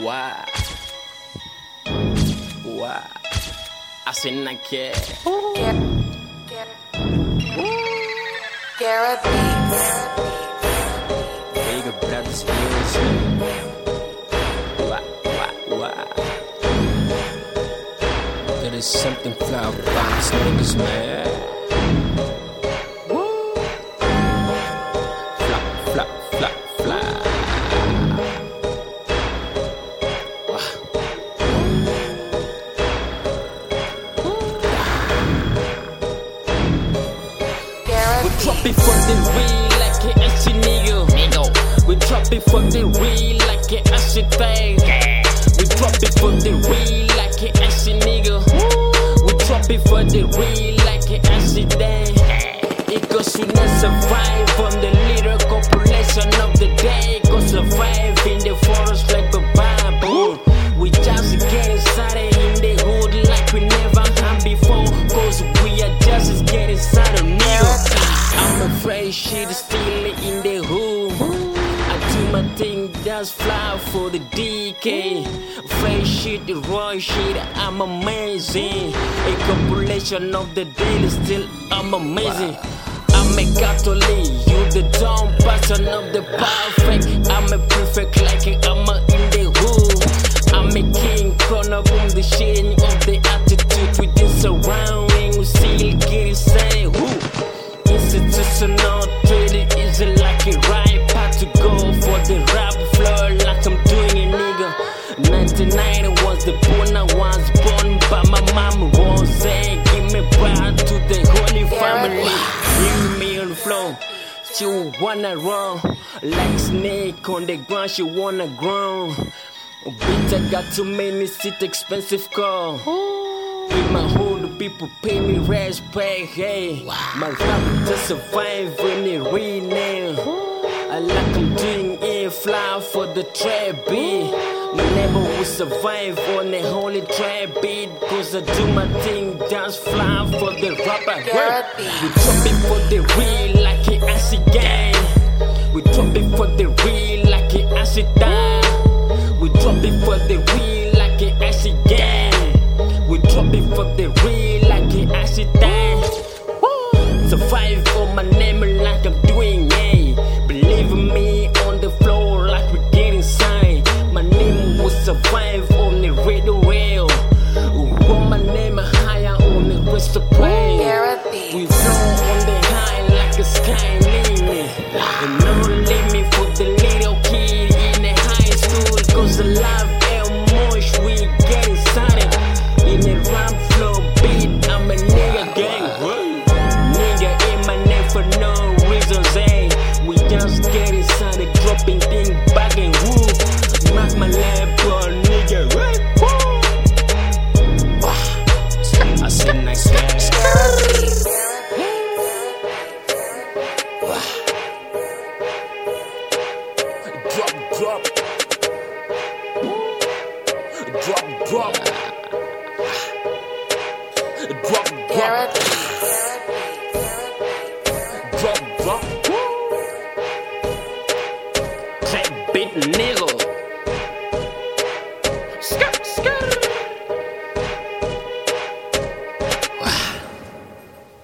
Why? Why? I said not care. Garrett Beats. Big brothers music. Why? There is something fly about these niggas, man. Fly. We drop it for the real like a ashy nigga. We drop it for the real like a ashy thing. We drop it for the real like a ashy nigga. We drop it for the real like a ashy thing. It goes to not survive from the little compilation of the day. Go survive in the forest like a Bible. We just getting started in the hood like we never had before. Cause we are just getting started new. I'm afraid shit is still in the hood. I do my thing, that's fly for the DK. Afraid shit, the raw shit, I'm amazing. A compilation of the daily still, I'm amazing. I'm a Catholic, you the dumb person of the perfect. I'm a perfect like I'm in the hood. I'm a king, corner boom, the shading of the attitude within surrounding. We still getting sane. Institutional trading is like a right path to go for the rap floor like I'm doing a nigga. 99 was the born I was born by my mama Rose. Give me back to the holy family. Give me on the floor. She wanna run like snake on the ground. She wanna grow. Bitch, I got too many sit expensive car. In my hood, people pay me respect. Hey, my rap to survive when it rename. I like I'm doing it, fly for the trap beat. My neighbor will survive on the holy trap beat. Cause I do my thing, dance fly for the rapper. We drop it for the real like it acid gang. We drop it for the real like it acid time. We drop it for the real like it acid gang. We drop it for the real like it acid time. Survive on my name like I'm doing, yeah. Believe in me on the floor like we're getting signed. My name will survive on the radio rail. Want my name higher on the rest of plane. We flow on the high like a sky limit. And no limit for the little kid in the high school. Cause the life and much we getting started. In the rap flow beat, I'm a nigga gang. Nigga in my name for no reason, hey. We just getting started, dropping things back and whoop. Mark my lamp on nigga, I said nice guy. Drop. Drop. Trap beat nigga.